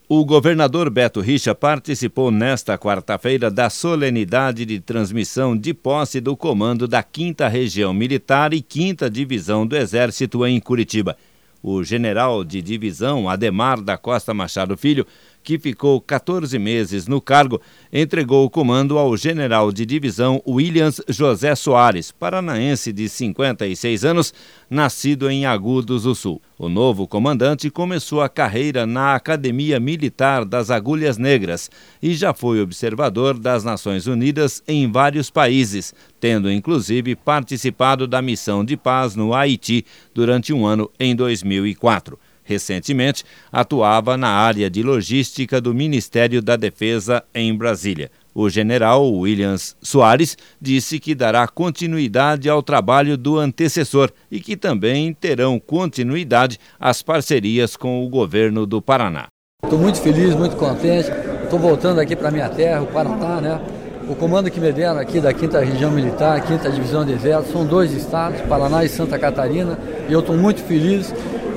O governador Beto Richa participou nesta quarta-feira da solenidade de transmissão de posse do comando da 5ª Região Militar e 5ª Divisão do Exército em Curitiba. O general de divisão Ademar da Costa Machado Filho, que ficou 14 meses no cargo, entregou o comando ao general de divisão Williams José Soares, paranaense de 56 anos, nascido em Agudos do Sul. O novo comandante começou a carreira na Academia Militar das Agulhas Negras e já foi observador das Nações Unidas em vários países, tendo inclusive participado da missão de paz no Haiti durante um ano em 2004. Recentemente, atuava na área de logística do Ministério da Defesa em Brasília. O general Williams Soares disse que dará continuidade ao trabalho do antecessor e que também terão continuidade as parcerias com o governo do Paraná. Estou muito feliz, muito contente. Estou voltando aqui para a minha terra, o Paraná, né? O comando que me deram aqui da 5ª Região Militar, 5ª Divisão de Exército, são 2 estados, Paraná e Santa Catarina, e eu estou muito feliz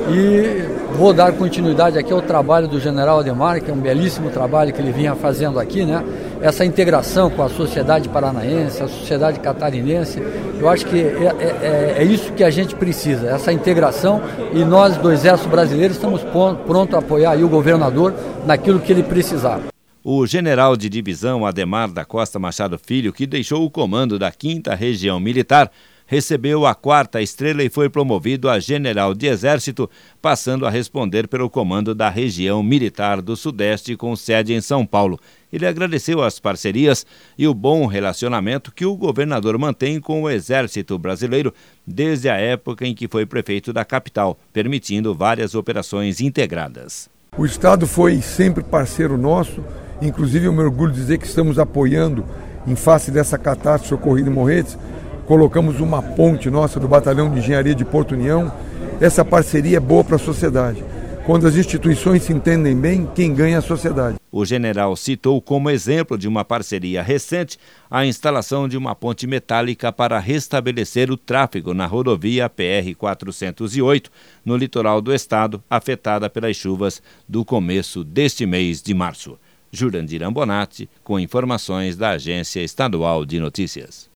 e vou dar continuidade aqui ao trabalho do general Ademar, que é um belíssimo trabalho que ele vinha fazendo aqui, né? Essa integração com a sociedade paranaense, a sociedade catarinense, eu acho que é isso que a gente precisa, essa integração, e nós do Exército Brasileiro estamos prontos a apoiar aí o governador naquilo que ele precisar. O general de divisão Ademar da Costa Machado Filho, que deixou o comando da 5ª Região Militar, recebeu a 4ª estrela e foi promovido a general de exército, passando a responder pelo comando da região militar do Sudeste com sede em São Paulo. Ele agradeceu as parcerias e o bom relacionamento que o governador mantém com o Exército Brasileiro desde a época em que foi prefeito da capital, permitindo várias operações integradas. O Estado foi sempre parceiro nosso, inclusive eu me orgulho de dizer que estamos apoiando, em face dessa catástrofe ocorrida em Morretes, colocamos uma ponte nossa do Batalhão de Engenharia de Porto União. Essa parceria é boa para a sociedade. Quando as instituições se entendem bem, quem ganha é a sociedade. O general citou como exemplo de uma parceria recente a instalação de uma ponte metálica para restabelecer o tráfego na rodovia PR-408, no litoral do estado, afetada pelas chuvas do começo deste mês de março. Jurandir Ambonati, com informações da Agência Estadual de Notícias.